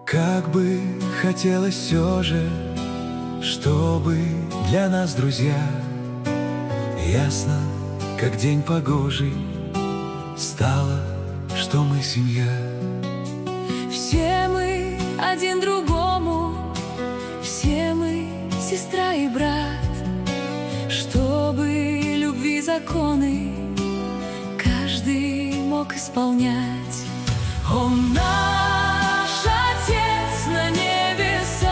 Как бы хотелось все же, чтобы для нас, друзья, ясно, как день погожий, стало, что мы семья. Все мы один другому, все мы сестра и брат, чтобы любви законы каждый мог исполнять. Он наш Отец на небесах,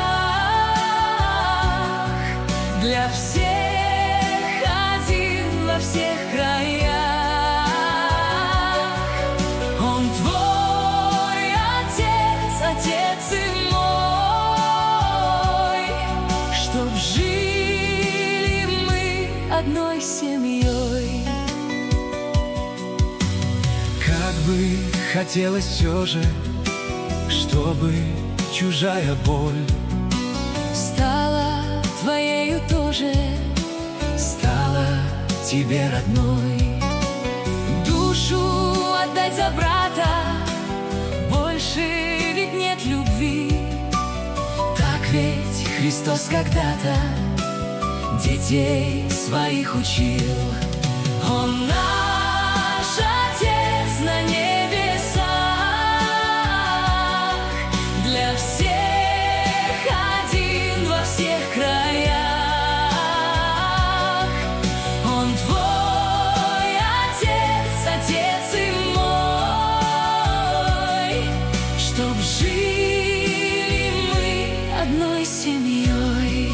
для всех один во всех краях. Он твой Отец, Отец и мой, чтоб жили мы одной семьей. Как бы хотелось все же, чтобы чужая боль стала твоею тоже, стала тебе родной. душу отдать за брата, больше ведь нет любви. Так ведь Христос когда-то детей своих учил. Он наш Отец на небесах, для всех один во всех краях. Он твой Отец, Отец и мой, чтоб жили мы одной семьей.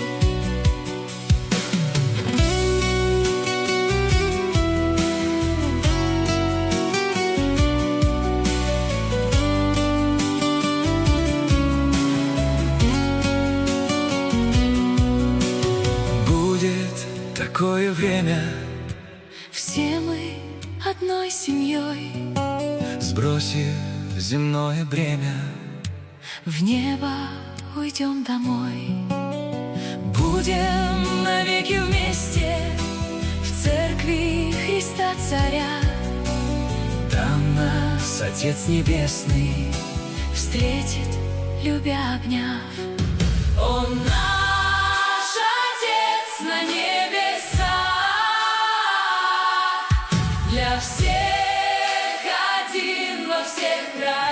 Такое время, все мы одной семьей, сбросив земное бремя, в небо уйдем домой. Будем навеки вместе в церкви Христа Царя. Там нас Отец Небесный встретит, любя обняв. Он наш Отец на небесах, для всех один во всех краях.